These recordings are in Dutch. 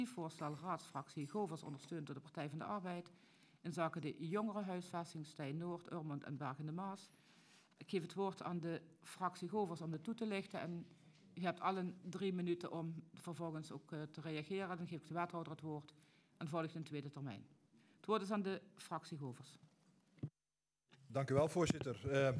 Voorstel raadsfractie Govers ondersteund door de Partij van de Arbeid in zaken de jongerenhuisvesting Stijn Noord, Urmond en Bergen de Maas. Ik geef het woord aan de fractie Govers om dit toe te lichten en u hebt allen 3 minuten om vervolgens ook te reageren. Dan geef ik de wethouder het woord en volgt een tweede termijn. Het woord is aan de fractie Govers. Dank u wel, voorzitter.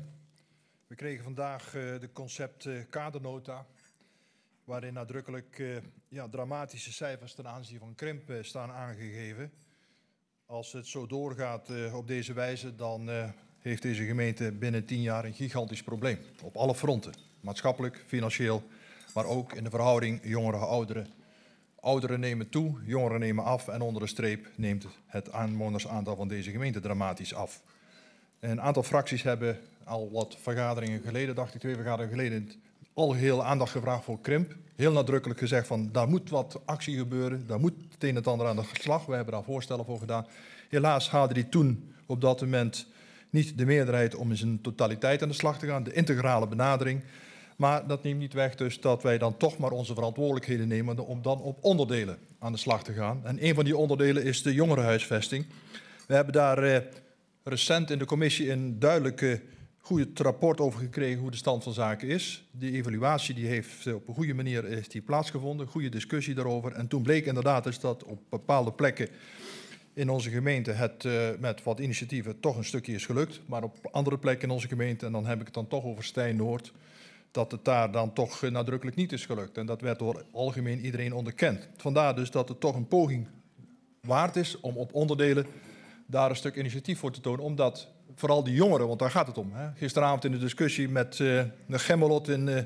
We kregen vandaag de concept kadernota, waarin nadrukkelijk dramatische cijfers ten aanzien van krimp staan aangegeven. Als het zo doorgaat op deze wijze, dan heeft deze gemeente binnen 10 jaar een gigantisch probleem. Op alle fronten. Maatschappelijk, financieel, maar ook in de verhouding jongeren-ouderen. Ouderen nemen toe, jongeren nemen af en onder de streep neemt het aanwonersaantal van deze gemeente dramatisch af. Een aantal fracties hebben al wat vergaderingen geleden, dacht ik 2 vergaderingen geleden, algeheel aandacht gevraagd voor krimp. Heel nadrukkelijk gezegd van daar moet wat actie gebeuren, daar moet het een en het ander aan de slag. We hebben daar voorstellen voor gedaan. Helaas hadden die toen op dat moment niet de meerderheid om in zijn totaliteit aan de slag te gaan, de integrale benadering. Maar dat neemt niet weg dus dat wij dan toch maar onze verantwoordelijkheden nemen om dan op onderdelen aan de slag te gaan. En een van die onderdelen is de jongerenhuisvesting. We hebben daar recent in de commissie een duidelijke goed rapport over gekregen hoe de stand van zaken is. Die evaluatie die heeft op een goede manier plaatsgevonden, goede discussie daarover. En toen bleek inderdaad dus dat op bepaalde plekken in onze gemeente het met wat initiatieven toch een stukje is gelukt. Maar op andere plekken in onze gemeente, en dan heb ik het dan toch over Stijn Noord, dat het daar dan toch nadrukkelijk niet is gelukt. En dat werd door algemeen iedereen onderkend. Vandaar dus dat het toch een poging waard is om op onderdelen daar een stuk initiatief voor te tonen. Omdat vooral die jongeren, want daar gaat het om. Hè. Gisteravond in de discussie met de Gemmelot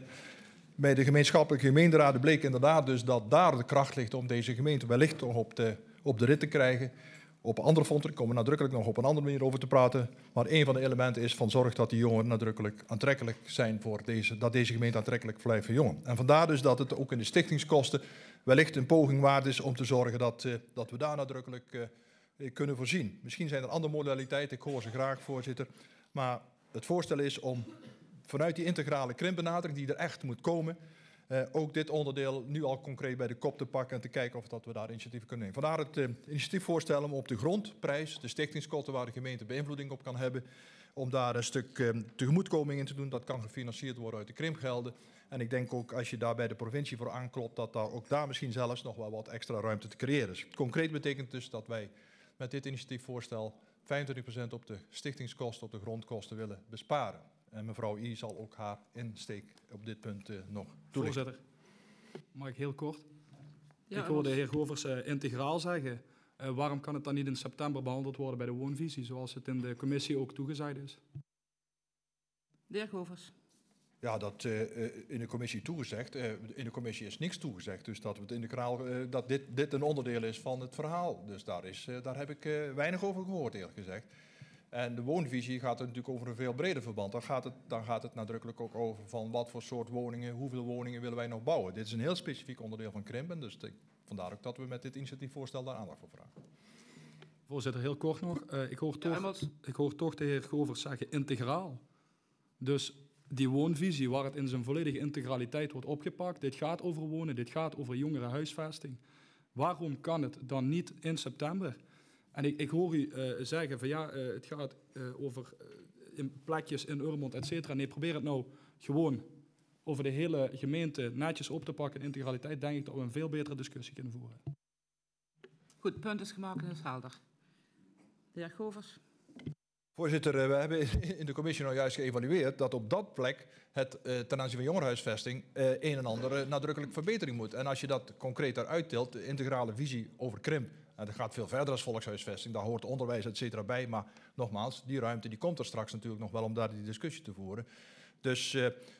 bij de gemeenschappelijke gemeenteraden bleek inderdaad dus dat daar de kracht ligt om deze gemeente wellicht toch op de rit te krijgen. Op andere fronten komen we nadrukkelijk nog op een andere manier over te praten. Maar een van de elementen is van zorg dat die jongeren nadrukkelijk aantrekkelijk zijn voor dat deze gemeente aantrekkelijk blijft voor jongeren. En vandaar dus dat het ook in de stichtingskosten wellicht een poging waard is om te zorgen dat we daar nadrukkelijk kunnen voorzien. Misschien zijn er andere modaliteiten, ik hoor ze graag, voorzitter. Maar het voorstel is om vanuit die integrale krimpbenadering die er echt moet komen, ook dit onderdeel nu al concreet bij de kop te pakken en te kijken of dat we daar initiatieven kunnen nemen. Vandaar het initiatiefvoorstel om op de grondprijs, de stichtingskosten waar de gemeente beïnvloeding op kan hebben, om daar een stuk tegemoetkoming in te doen. Dat kan gefinancierd worden uit de krimpgelden. En ik denk ook als je daar bij de provincie voor aanklopt, dat ook daar misschien zelfs nog wel wat extra ruimte te creëren is. Concreet betekent dus dat wij met dit initiatiefvoorstel 25% op de stichtingskosten, op de grondkosten willen besparen. En mevrouw I zal ook haar insteek op dit punt nog toelichten. Voorzitter, mag ik heel kort? Ja, ik hoor de heer Govers integraal zeggen. Waarom kan het dan niet in september behandeld worden bij de woonvisie, zoals het in de commissie ook toegezegd is? De heer Govers. Ja, dat in de commissie toegezegd. In de commissie is niks toegezegd. Dus dat, we het integraal, dat dit een onderdeel is van het verhaal. Dus daar heb ik weinig over gehoord, eerlijk gezegd. En de woonvisie gaat er natuurlijk over een veel breder verband. Dan gaat het nadrukkelijk ook over van wat voor soort woningen, hoeveel woningen willen wij nog bouwen. Dit is een heel specifiek onderdeel van krimpen. Dus vandaar ook dat we met dit initiatiefvoorstel daar aandacht voor vragen. Voorzitter, heel kort nog. Ik hoor toch de heer Govers zeggen integraal. Dus die woonvisie waar het in zijn volledige integraliteit wordt opgepakt. Dit gaat over wonen, dit gaat over jongerenhuisvesting. Waarom kan het dan niet in september? En ik hoor u zeggen van ja, het gaat over plekjes in Urmond, et cetera. Nee, probeer het nou gewoon over de hele gemeente netjes op te pakken. In integraliteit denk ik dat we een veel betere discussie kunnen voeren. Goed, punt is gemaakt en is helder. De heer Govers. Voorzitter, we hebben in de commissie nou juist geëvalueerd dat op dat plek het ten aanzien van jongerenhuisvesting een en ander nadrukkelijk verbetering moet. En als je dat concreet daaruit tilt, de integrale visie over krimp, en dat gaat veel verder als volkshuisvesting, daar hoort onderwijs et cetera bij. Maar nogmaals, die ruimte die komt er straks natuurlijk nog wel om daar die discussie te voeren. Dus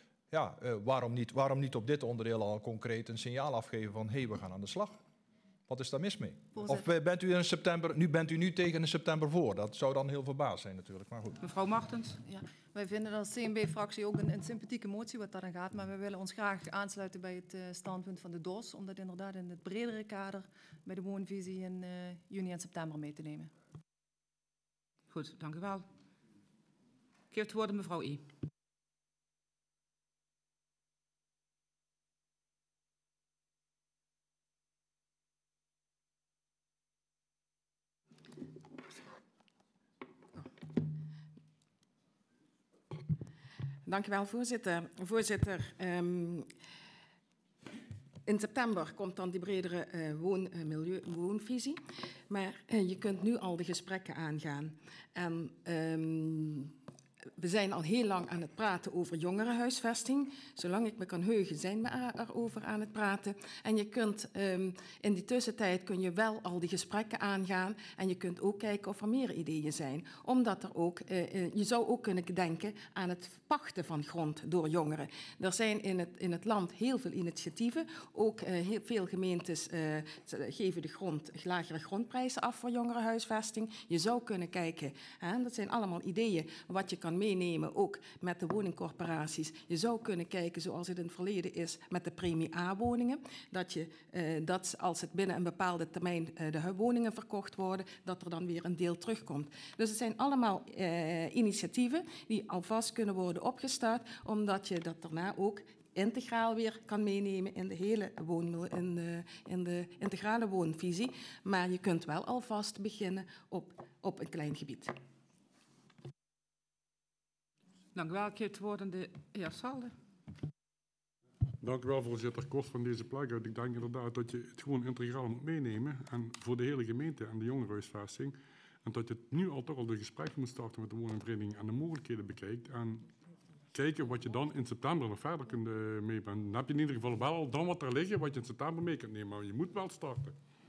waarom niet op dit onderdeel al concreet een signaal afgeven van hé, we gaan aan de slag. Wat is daar mis mee? Voorzitter. Of bent u in september, bent u nu tegen in september voor? Dat zou dan heel verbaasd zijn natuurlijk, maar goed. Mevrouw Martens. Ja, wij vinden als CNB-fractie ook een sympathieke motie wat daarin gaat, maar we willen ons graag aansluiten bij het standpunt van de DOS, om dat inderdaad in het bredere kader bij de woonvisie in juni en september mee te nemen. Goed, dank u wel. Ik geef het woord aan mevrouw I. Dank u wel, voorzitter. Voorzitter, in september komt dan die bredere woonvisie. Maar je kunt nu al de gesprekken aangaan. En we zijn al heel lang aan het praten over jongerenhuisvesting. Zolang ik me kan heugen zijn we erover aan het praten. En je kunt in die tussentijd kun je wel al die gesprekken aangaan. En je kunt ook kijken of er meer ideeën zijn. Omdat er ook, je zou ook kunnen denken aan het pachten van grond door jongeren. Er zijn in het land heel veel initiatieven. Ook heel veel gemeentes geven lagere grondprijzen af voor jongerenhuisvesting. Je zou kunnen kijken, dat zijn allemaal ideeën wat je kan meenemen, ook met de woningcorporaties. Je zou kunnen kijken, zoals het in het verleden is, met de premie A-woningen. Dat als het binnen een bepaalde termijn de woningen verkocht worden, dat er dan weer een deel terugkomt. Dus het zijn allemaal initiatieven die alvast kunnen worden opgestart, omdat je dat daarna ook integraal weer kan meenemen in de hele in de integrale woonvisie. Maar je kunt wel alvast beginnen op een klein gebied. Dank u wel. Ik geef het woord aan de heer Salde. Dank u wel, voorzitter. Kort van deze plek uit. Ik denk inderdaad dat je het gewoon integraal moet meenemen. En voor de hele gemeente en de jongerenhuisvesting. En dat je nu al toch al de gesprekken moet starten met de woningvereniging en de mogelijkheden bekijkt. En kijken wat je dan in september nog verder kunt meebrengen. Dan heb je in ieder geval wel al dan wat er liggen wat je in september mee kunt nemen. Maar je moet wel starten.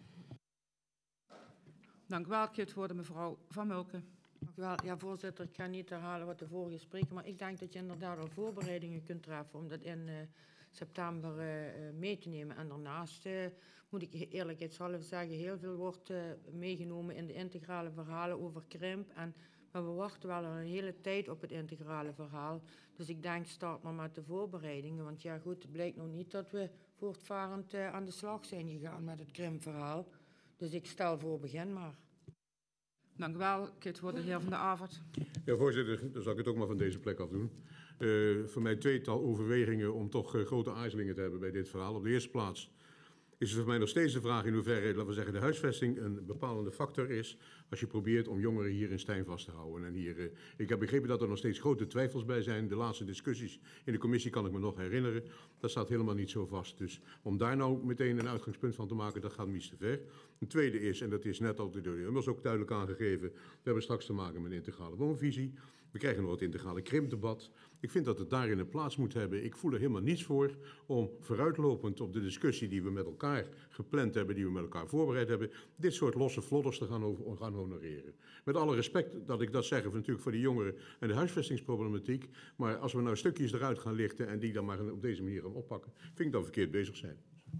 Dank u wel. Ik geef het woord aan mevrouw Van Mulken. Dank u wel. Ja, voorzitter, ik ga niet herhalen wat de vorige spreker, maar ik denk dat je inderdaad al voorbereidingen kunt treffen om dat in september mee te nemen. En daarnaast moet ik eerlijkheidshalve zeggen, heel veel wordt meegenomen in de integrale verhalen over krimp. Maar we wachten wel een hele tijd op het integrale verhaal. Dus ik denk, start maar met de voorbereidingen. Want ja goed, het blijkt nog niet dat we voortvarend aan de slag zijn gegaan met het krimpverhaal. Dus ik stel voor, begin maar. Dank u wel. Ik geef het woord aan de heer Van der Avert. Ja, voorzitter, dan zal ik het ook maar van deze plek af doen. Voor mij tweetal overwegingen om toch grote aarzelingen te hebben bij dit verhaal. Op de eerste plaats is het voor mij nog steeds de vraag in hoeverre, laten we zeggen, de huisvesting een bepalende factor is als je probeert om jongeren hier in Stijn vast te houden. En hier, ik heb begrepen dat er nog steeds grote twijfels bij zijn. De laatste discussies in de commissie kan ik me nog herinneren. Dat staat helemaal niet zo vast. Dus om daar nou meteen een uitgangspunt van te maken, dat gaat mis te ver. Een tweede is, en dat is net al door de Hummels ook duidelijk aangegeven, we hebben straks te maken met een integrale woonvisie. We krijgen nog het integrale krimpdebat. Ik vind dat het daarin een plaats moet hebben. Ik voel er helemaal niets voor om vooruitlopend op de discussie die we met elkaar gepland hebben, die we met elkaar voorbereid hebben, dit soort losse vlodders te gaan honoreren. Met alle respect dat ik dat zeg, natuurlijk voor de jongeren en de huisvestingsproblematiek. Maar als we nou stukjes eruit gaan lichten en die dan maar op deze manier gaan oppakken, vind ik dan verkeerd bezig zijn.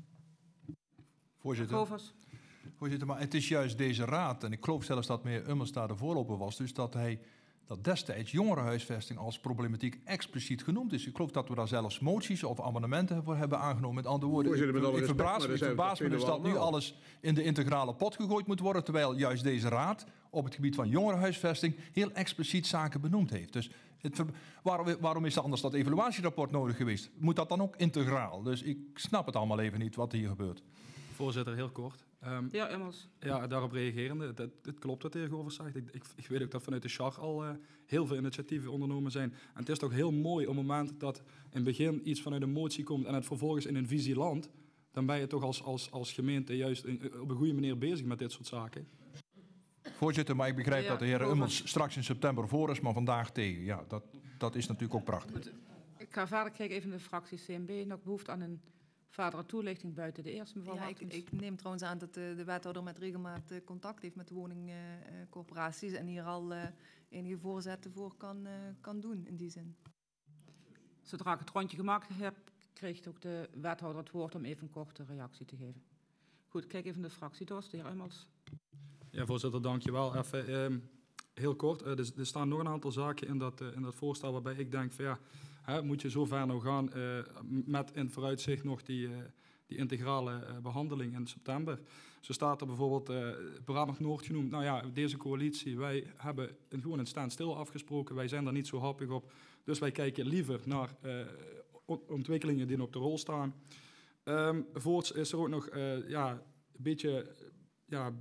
Voorzitter, maar het is juist deze raad, en ik geloof zelfs dat meneer Ummels daar de voorloper was, dus dat destijds jongerenhuisvesting als problematiek expliciet genoemd is. Ik geloof dat we daar zelfs moties of amendementen voor hebben aangenomen. Met andere woorden, ik verbaas me dus dat nu alles in de integrale pot gegooid moet worden, terwijl juist deze raad op het gebied van jongerenhuisvesting heel expliciet zaken benoemd heeft. Dus waarom is anders dat evaluatierapport nodig geweest? Moet dat dan ook integraal? Dus ik snap het allemaal even niet wat hier gebeurt. Voorzitter, heel kort. Ja, Immers. Ja, daarop reagerende. Het klopt wat de heer Govers zegt. Ik weet ook dat vanuit de char al heel veel initiatieven ondernomen zijn. En het is toch heel mooi op het moment dat in het begin iets vanuit een motie komt en het vervolgens in een visie landt, dan ben je toch als gemeente juist op een goede manier bezig met dit soort zaken. Voorzitter, maar ik begrijp dat de heer Ummels straks in september voor is, maar vandaag tegen. Ja, dat is natuurlijk ook prachtig. Goed. Ik ga verder kijken even de fractie CNB. Nog behoefte aan een verdere toelichting buiten de eerste, mevrouw Martens? Ik neem trouwens aan dat de wethouder met regelmaat contact heeft met de woningcorporaties en hier al enige voorzetten voor kan doen in die zin. Zodra ik het rondje gemaakt heb, kreeg ook de wethouder het woord om even een korte reactie te geven. Goed, kijk even de fractie door, de heer Ummels. Ja, voorzitter, dank je wel. Even heel kort, er staan nog een aantal zaken in dat voorstel waarbij ik denk van ja, moet je zo ver nou gaan met in vooruitzicht nog die integrale behandeling in september. Zo staat er bijvoorbeeld Brabant Noord genoemd. Nou ja, deze coalitie, wij hebben gewoon een standstill afgesproken. Wij zijn daar niet zo happig op. Dus wij kijken liever naar ontwikkelingen die op de rol staan. Voorts is er ook nog een beetje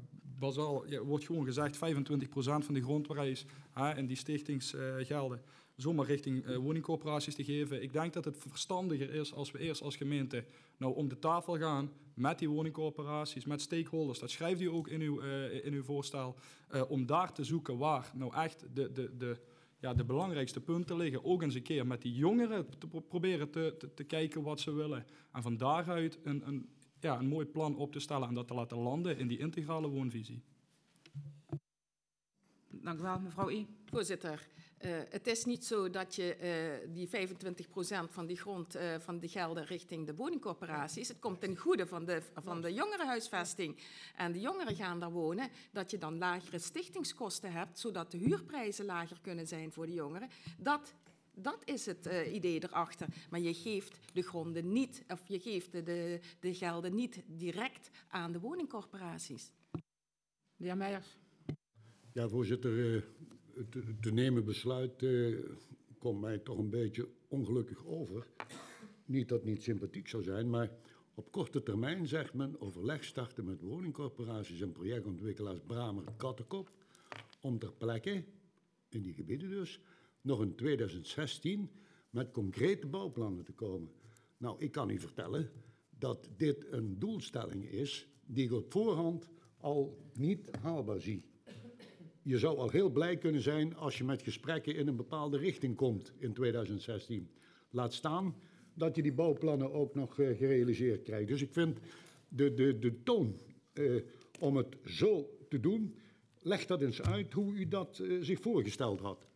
bazaal. Wordt gewoon gezegd 25% van de grondprijs en die stichtingsgelden zomaar richting woningcorporaties te geven. Ik denk dat het verstandiger is als we eerst als gemeente nou om de tafel gaan met die woningcorporaties, met stakeholders. Dat schrijft u ook in uw voorstel. Om daar te zoeken waar nou echt de belangrijkste punten liggen. Ook eens een keer met die jongeren te proberen te kijken wat ze willen. En van daaruit een mooi plan op te stellen en dat te laten landen in die integrale woonvisie. Dank u wel, mevrouw I. Voorzitter, het is niet zo dat je die 25% van die grond van de gelden richting de woningcorporaties, het komt ten goede van de jongerenhuisvesting en de jongeren gaan daar wonen, dat je dan lagere stichtingskosten hebt, zodat de huurprijzen lager kunnen zijn voor de jongeren. Dat is het idee erachter. Maar je geeft de gronden niet, of je geeft de gelden niet direct aan de woningcorporaties. De heer Meijers. Ja, voorzitter, het te nemen besluit komt mij toch een beetje ongelukkig over. Niet dat het niet sympathiek zou zijn, maar op korte termijn zegt men overleg starten met woningcorporaties en projectontwikkelaars Bramer-Kattenkop om ter plekke, in die gebieden dus, nog in 2016 met concrete bouwplannen te komen. Nou, ik kan u vertellen dat dit een doelstelling is die ik op voorhand al niet haalbaar zie. Je zou al heel blij kunnen zijn als je met gesprekken in een bepaalde richting komt in 2016. Laat staan dat je die bouwplannen ook nog gerealiseerd krijgt. Dus ik vind de toon om het zo te doen, leg dat eens uit hoe u dat zich voorgesteld had.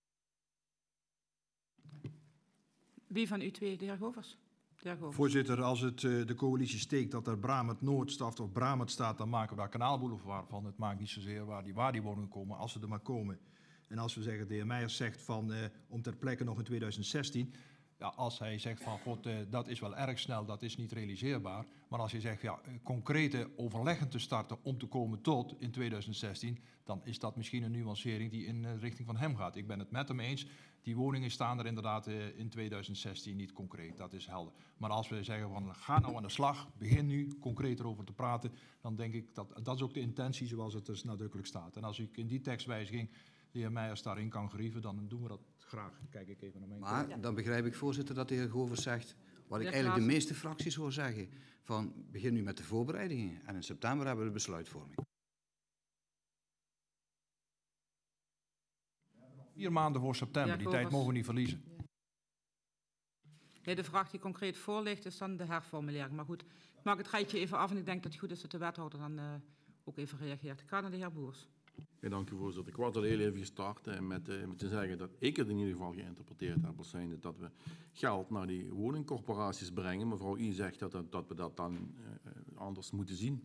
Wie van u twee, de heer Govers? Voorzitter, als het de coalitie steekt dat er Bramert Noord staat of Bramert staat, dan maken we daar Kanaalboulevard van. Het maakt niet zozeer waar die woningen komen, als ze er maar komen. En als we zeggen, de heer Meijers zegt van om ter plekke nog in 2016... Ja, als hij zegt van god, dat is wel erg snel, dat is niet realiseerbaar. Maar als je zegt ja, concrete overleggen te starten om te komen tot in 2016... dan is dat misschien een nuancering die in de richting van hem gaat. Ik ben het met hem eens. Die woningen staan er inderdaad in 2016 niet concreet, dat is helder. Maar als we zeggen van ga nou aan de slag, begin nu concreter over te praten... dan denk ik dat is ook de intentie zoals het dus nadrukkelijk staat. En als ik in die tekstwijziging de heer Meijers daarin kan gerieven, dan doen we dat graag. Kijk ik even naar mijn Maar collega. dan begrijp ik, voorzitter, dat de heer Govers zegt, wat ik eigenlijk de meeste fracties hoor zeggen, van begin nu met de voorbereidingen en in september hebben we de besluitvorming. 4 maanden voor september, die tijd mogen we niet verliezen. Nee, de vraag die concreet voor ligt is dan de herformulering. Maar goed, ik maak het rijtje even af en ik denk dat het goed is dat de wethouder dan ook even reageert. Ik ga naar de heer Boers. Ja, dank u voorzitter. Ik was al heel even gestart met te zeggen dat ik het in ieder geval geïnterpreteerd heb als zijnde dat we geld naar die woningcorporaties brengen. Mevrouw I zegt dat we dat dan anders moeten zien.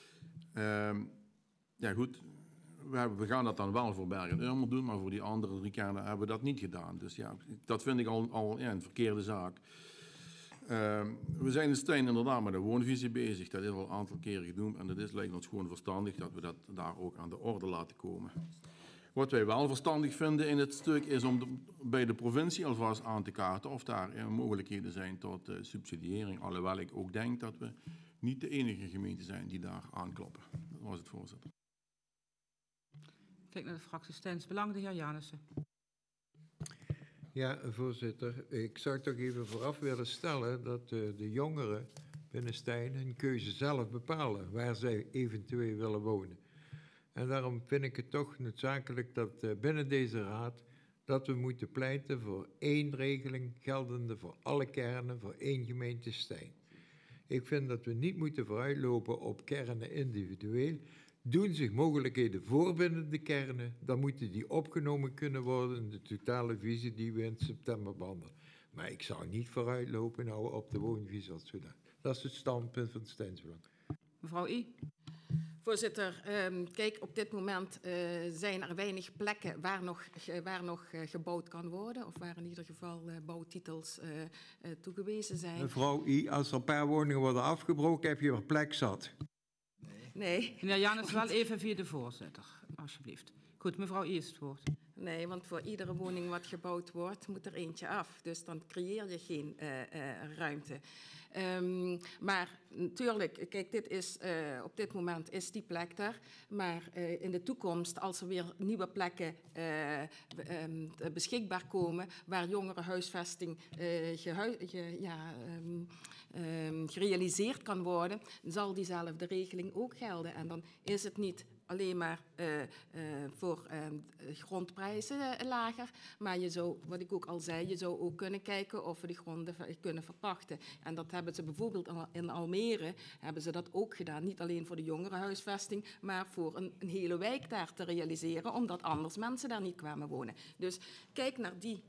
Ja goed, we gaan dat dan wel voor Bergen en Urmer doen, maar voor die andere 3 kernen hebben we dat niet gedaan. Dus ja, dat vind ik al een verkeerde zaak. We zijn in Stijn inderdaad met de woonvisie bezig. Dat is al een aantal keren genoemd en het lijkt ons gewoon verstandig dat we dat daar ook aan de orde laten komen. Wat wij wel verstandig vinden in het stuk is om bij de provincie alvast aan te kaarten of daar mogelijkheden zijn tot subsidiëring. Alhoewel ik ook denk dat we niet de enige gemeente zijn die daar aankloppen. Dat was het, voorzitter. Kijk naar de fractie Stijns Belang, de heer Janissen. Ja, voorzitter. Ik zou toch even vooraf willen stellen dat de jongeren binnen Stijn hun keuze zelf bepalen waar zij eventueel willen wonen. En daarom vind ik het toch noodzakelijk dat binnen deze raad dat we moeten pleiten voor 1 regeling geldende voor alle kernen, voor 1 gemeente Stijn. Ik vind dat we niet moeten vooruitlopen op kernen individueel. Doen zich mogelijkheden voor binnen de kernen, dan moeten die opgenomen kunnen worden in de totale visie die we in september behandelen. Maar ik zou niet vooruitlopen nou op de woonvisie als zodanig. Dat is het standpunt van het Stijns Belang. Mevrouw I. Voorzitter, kijk, op dit moment zijn er weinig plekken waar nog gebouwd kan worden, of waar in ieder geval bouwtitels toegewezen zijn. Mevrouw I, als er een paar woningen worden afgebroken, heb je weer plek zat. Nee. Meneer Janus, wel even via de voorzitter, alsjeblieft. Goed, mevrouw I is het woord. Nee, want voor iedere woning wat gebouwd wordt, moet er eentje af. Dus dan creëer je geen ruimte. Maar natuurlijk, kijk, op dit moment is die plek er. Maar in de toekomst, als er weer nieuwe plekken beschikbaar komen, waar jongerenhuisvesting gerealiseerd kan worden, zal diezelfde regeling ook gelden. En dan is het niet alleen maar voor grondprijzen lager, maar je zou, wat ik ook al zei, je zou ook kunnen kijken of we die gronden kunnen verpachten. En dat hebben ze bijvoorbeeld in Almere, hebben ze dat ook gedaan. Niet alleen voor de jongerenhuisvesting, maar voor een hele wijk daar te realiseren, omdat anders mensen daar niet kwamen wonen. Dus kijk naar die...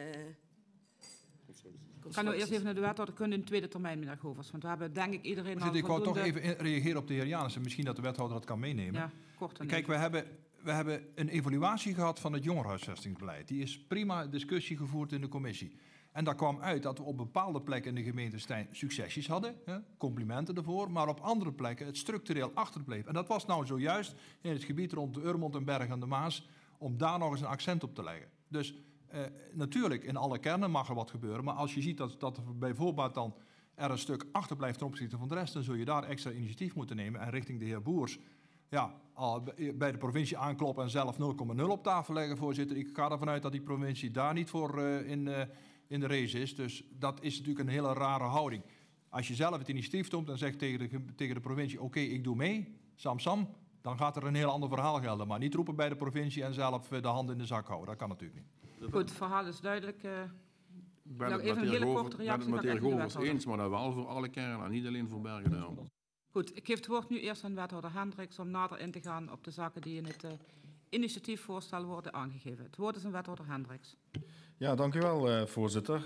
Ik ga nou eerst even naar de wethouder. Kunnen in de tweede termijn, meneer Govers. Want we hebben denk ik iedereen al Ik wou toch even reageren op de heer Janissen. Misschien dat de wethouder dat kan meenemen. Ja, kort en kijk, we hebben een evaluatie gehad van het jongerenhuisvestingsbeleid. Die is prima discussie gevoerd in de commissie. En daar kwam uit dat we op bepaalde plekken in de gemeente Stein succesjes hadden. Hè, complimenten ervoor. Maar op andere plekken het structureel achterbleef. En dat was nou zojuist in het gebied rond de Urmond en Berg aan de Maas. Om daar nog eens een accent op te leggen. Dus... natuurlijk, in alle kernen mag er wat gebeuren, maar als je ziet dat er bijvoorbeeld dan er een stuk achterblijft ten opzichte van de rest, dan zul je daar extra initiatief moeten nemen en richting de heer Boers, bij de provincie aankloppen en zelf 0,0 op tafel leggen, voorzitter. Ik ga ervan uit dat die provincie daar niet voor in de race is, dus dat is natuurlijk een hele rare houding. Als je zelf het initiatief toont en zegt tegen de provincie, oké, ik doe mee, sam, dan gaat er een heel ander verhaal gelden, maar niet roepen bij de provincie en zelf de hand in de zak houden, dat kan natuurlijk niet. Goed, het verhaal is duidelijk. Ik ben het met de heer Govers eens, maar dat wel voor alle kernen en niet alleen voor Bergen en Urmond. Goed, ik geef het woord nu eerst aan wethouder Hendricks om nader in te gaan op de zaken die in het initiatiefvoorstel worden aangegeven. Het woord is aan wethouder Hendricks. Ja, dank u wel, voorzitter.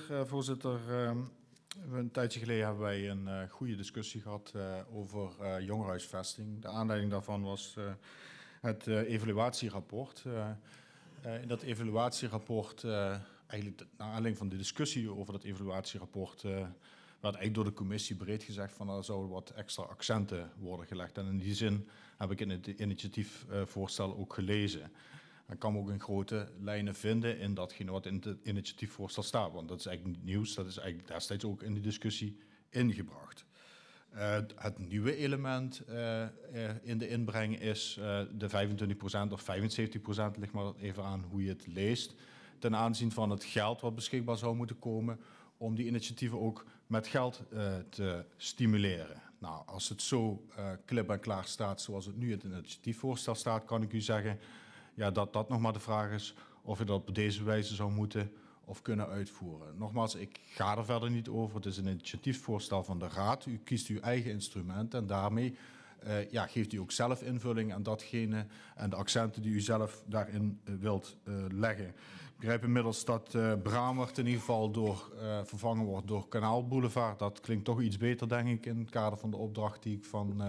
Een tijdje geleden hebben wij een goede discussie gehad over jongerenhuisvesting. De aanleiding daarvan was het evaluatierapport. In dat evaluatierapport, eigenlijk naar aanleiding van de discussie over dat evaluatierapport, werd eigenlijk door de commissie breed gezegd van er zouden wat extra accenten worden gelegd. En in die zin heb ik in het initiatiefvoorstel ook gelezen. En kan me ook in grote lijnen vinden in datgene wat in het initiatiefvoorstel staat. Want dat is eigenlijk niet nieuws, dat is eigenlijk destijds ook in die discussie ingebracht. Het nieuwe element in de inbreng is de 25% of 75%, ligt maar even aan hoe je het leest, ten aanzien van het geld wat beschikbaar zou moeten komen om die initiatieven ook met geld te stimuleren. Nou, als het zo klip en klaar staat zoals het nu in het initiatiefvoorstel staat, kan ik u zeggen dat nog maar de vraag is of je dat op deze wijze zou moeten of kunnen uitvoeren. Nogmaals, ik ga er verder niet over. Het is een initiatiefvoorstel van de Raad. U kiest uw eigen instrument en daarmee geeft u ook zelf invulling aan datgene en de accenten die u zelf daarin wilt leggen. Ik begrijp inmiddels dat Bramert in ieder geval vervangen wordt door Kanaalboulevard. Dat klinkt toch iets beter, denk ik, in het kader van de opdracht die ik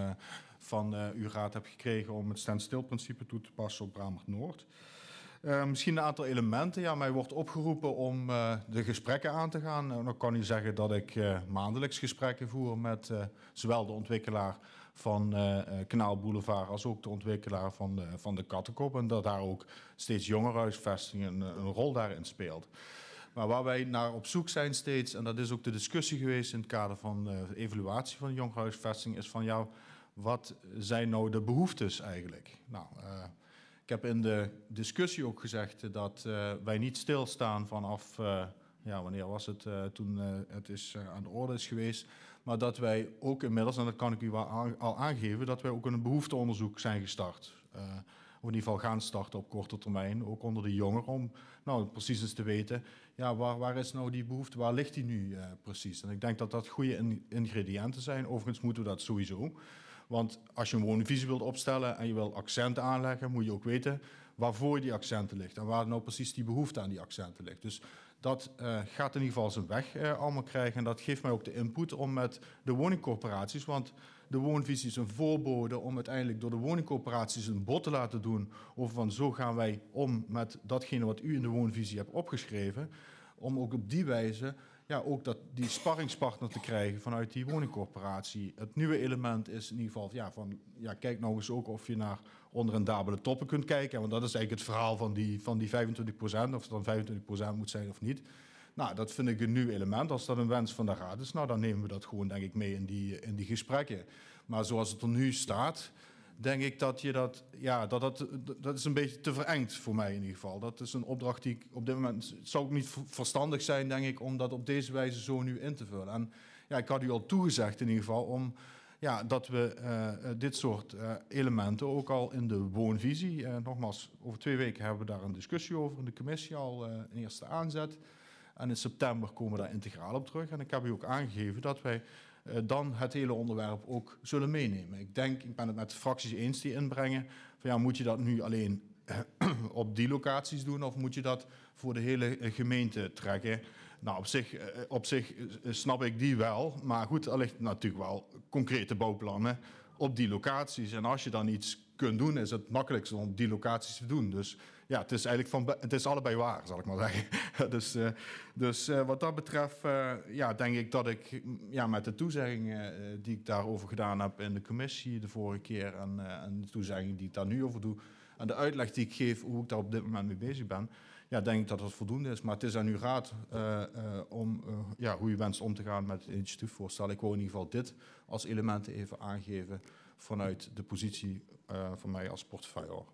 van uw raad heb gekregen om het standstilprincipe toe te passen op Bramert Noord. Misschien een aantal elementen. Ja, mij wordt opgeroepen om de gesprekken aan te gaan. Dan kan u zeggen dat ik maandelijks gesprekken voer met zowel de ontwikkelaar van Kanaalboulevard als ook de ontwikkelaar van de Kattenkop. En dat daar ook steeds jongerenhuisvesting een rol daarin speelt. Maar waar wij naar op zoek zijn steeds, en dat is ook de discussie geweest in het kader van de evaluatie van de jongerenhuisvesting, is van wat zijn nou de behoeftes eigenlijk? Nou, ik heb in de discussie ook gezegd dat wij niet stilstaan vanaf, wanneer was het, toen het aan de orde is geweest, maar dat wij ook inmiddels, en dat kan ik u al aangeven, dat wij ook een behoefteonderzoek zijn gestart. Of in ieder geval gaan starten op korte termijn, ook onder de jongeren, om precies eens te weten, waar is nou die behoefte, waar ligt die nu precies? En ik denk dat dat goede ingrediënten zijn. Overigens moeten we dat sowieso. Want als je een woonvisie wilt opstellen en je wil accenten aanleggen, moet je ook weten waarvoor die accenten ligt en waar nou precies die behoefte aan die accenten ligt. Dus dat gaat in ieder geval zijn weg allemaal krijgen en dat geeft mij ook de input om met de woningcorporaties, want de woonvisie is een voorbode om uiteindelijk door de woningcorporaties een bod te laten doen over van zo gaan wij om met datgene wat u in de woonvisie hebt opgeschreven, om ook op die wijze ook die sparringspartner te krijgen vanuit die woningcorporatie. Het nieuwe element is in ieder geval kijk nou eens ook of je naar onrendabele toppen kunt kijken. Want dat is eigenlijk het verhaal van die 25%, of het dan 25% moet zijn of niet. Nou, dat vind ik een nieuw element. Als dat een wens van de Raad is, nou, dan nemen we dat gewoon, denk ik, mee in die gesprekken. Maar zoals het er nu staat, denk ik dat dat is een beetje te verengd voor mij in ieder geval. Dat is een opdracht die ik op dit moment... Het zou ook niet verstandig zijn, denk ik, om dat op deze wijze zo nu in te vullen. En ik had u al toegezegd in ieder geval dat we dit soort elementen ook al in de woonvisie... nogmaals, over 2 weken hebben we daar een discussie over in de commissie al een eerste aanzet. En in september komen we daar integraal op terug. En ik heb u ook aangegeven dat wij dan het hele onderwerp ook zullen meenemen. Ik ben het met de fracties eens die inbrengen van moet je dat nu alleen op die locaties doen of moet je dat voor de hele gemeente trekken? Nou, op zich snap ik die wel, maar goed, er ligt natuurlijk wel concrete bouwplannen op die locaties. En als je dan iets kunt doen, is het makkelijkste om die locaties te doen. Dus het is eigenlijk het is allebei waar, zal ik maar zeggen. Dus wat dat betreft, denk ik dat ik met de toezeggingen die ik daarover gedaan heb in de commissie de vorige keer en de toezeggingen die ik daar nu over doe en de uitleg die ik geef hoe ik daar op dit moment mee bezig ben, denk ik dat dat voldoende is. Maar het is aan uw raad om hoe u wenst om te gaan met het initiatiefvoorstel. Ik wil in ieder geval dit als elementen even aangeven vanuit de positie van mij als portefeuillehouder.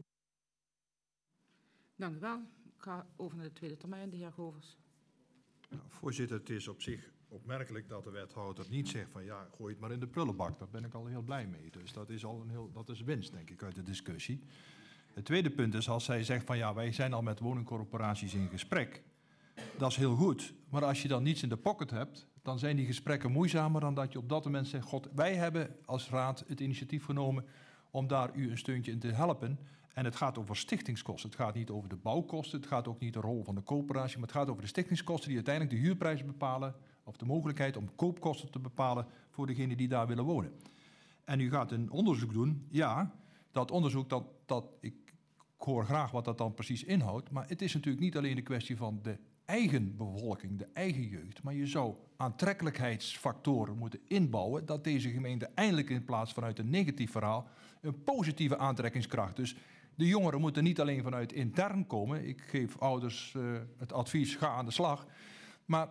Dank u wel. Ik ga over naar de tweede termijn, de heer Govers. Nou, voorzitter, het is op zich opmerkelijk dat de wethouder niet zegt van gooi het maar in de prullenbak. Daar ben ik al heel blij mee. Dus dat is winst, denk ik, uit de discussie. Het tweede punt is, als zij zegt van wij zijn al met woningcorporaties in gesprek. Dat is heel goed. Maar als je dan niets in de pocket hebt, dan zijn die gesprekken moeizamer dan dat je op dat moment zegt, wij hebben als raad het initiatief genomen om daar u een steuntje in te helpen. En het gaat over stichtingskosten. Het gaat niet over de bouwkosten, het gaat ook niet de rol van de coöperatie, maar het gaat over de stichtingskosten die uiteindelijk de huurprijs bepalen, of de mogelijkheid om koopkosten te bepalen voor degenen die daar willen wonen. En u gaat een onderzoek doen. Ja, dat onderzoek, ik hoor graag wat dat dan precies inhoudt, maar het is natuurlijk niet alleen de kwestie van de eigen bevolking, de eigen jeugd, maar je zou aantrekkelijkheidsfactoren moeten inbouwen dat deze gemeente eindelijk in plaats vanuit een negatief verhaal een positieve aantrekkingskracht. Dus de jongeren moeten niet alleen vanuit intern komen. Ik geef ouders het advies, ga aan de slag. Maar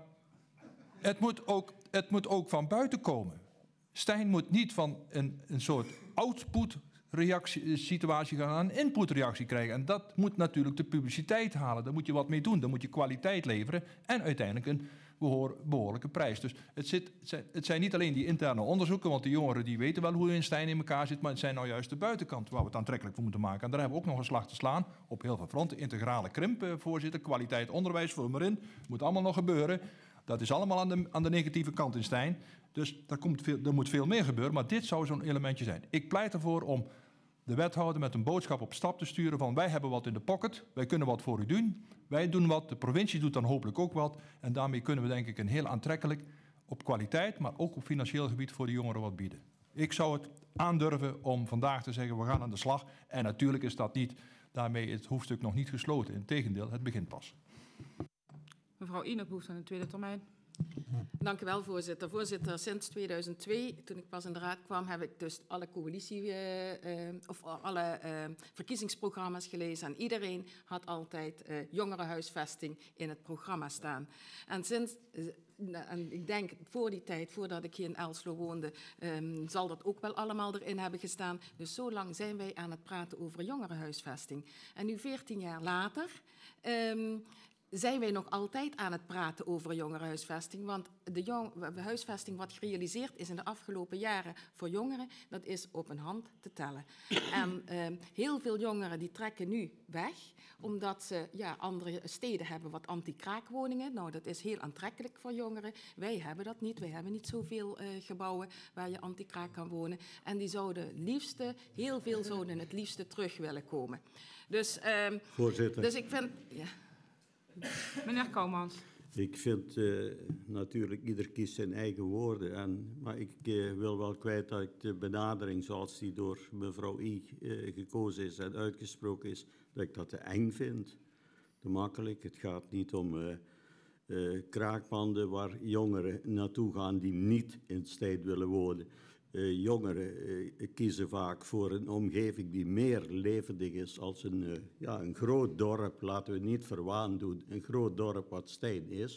het moet ook van buiten komen. Stijn moet niet van een soort output-situatie gaan naar een input-reactie krijgen. En dat moet natuurlijk de publiciteit halen. Daar moet je wat mee doen. Dan moet je kwaliteit leveren en uiteindelijk een behoorlijke prijs. Dus het zijn niet alleen die interne onderzoeken, want de jongeren die weten wel hoe in Stijn in elkaar zit, maar het zijn nou juist de buitenkant waar we het aantrekkelijk voor moeten maken. En daar hebben we ook nog een slag te slaan op heel veel fronten. Integrale krimp, voorzitter, kwaliteit onderwijs, vul maar in. Moet allemaal nog gebeuren. Dat is allemaal aan de negatieve kant in Stijn. Dus er moet veel meer gebeuren, maar dit zou zo'n elementje zijn. Ik pleit ervoor om de wethouder met een boodschap op stap te sturen van wij hebben wat in de pocket, wij kunnen wat voor u doen, wij doen wat, de provincie doet dan hopelijk ook wat en daarmee kunnen we denk ik een heel aantrekkelijk op kwaliteit, maar ook op financieel gebied voor de jongeren wat bieden. Ik zou het aandurven om vandaag te zeggen we gaan aan de slag en natuurlijk is dat niet daarmee het hoofdstuk nog niet gesloten, integendeel, het begint pas. Mevrouw Ine behoeft aan de tweede termijn. Dank u wel, voorzitter. Voorzitter, sinds 2002, toen ik pas in de raad kwam, heb ik dus alle alle verkiezingsprogramma's gelezen. En iedereen had altijd jongerenhuisvesting in het programma staan. En ik denk voor die tijd, voordat ik hier in Elslo woonde, zal dat ook wel allemaal erin hebben gestaan. Dus zo lang zijn wij aan het praten over jongerenhuisvesting. En nu 14 jaar later zijn wij nog altijd aan het praten over jongerenhuisvesting. Want de huisvesting wat gerealiseerd is in de afgelopen jaren voor jongeren, dat is op een hand te tellen. En heel veel jongeren die trekken nu weg, omdat ze andere steden hebben wat anti-kraakwoningen. Nou, dat is heel aantrekkelijk voor jongeren. Wij hebben dat niet. Wij hebben niet zoveel gebouwen waar je anti-kraak kan wonen. En die heel veel zouden het liefste terug willen komen. Dus, voorzitter. Dus ik vind... Ja. Meneer Kouwmans. Ik vind natuurlijk ieder kiest zijn eigen woorden. Maar ik wil wel kwijt dat ik de benadering zoals die door mevrouw I gekozen is en uitgesproken is, dat ik dat te eng vind. Te makkelijk. Het gaat niet om kraakpanden waar jongeren naartoe gaan die niet in Stijn willen wonen. Jongeren kiezen vaak voor een omgeving die meer levendig is als een groot dorp. Laten we niet verwaand doen. Een groot dorp wat Stijn is.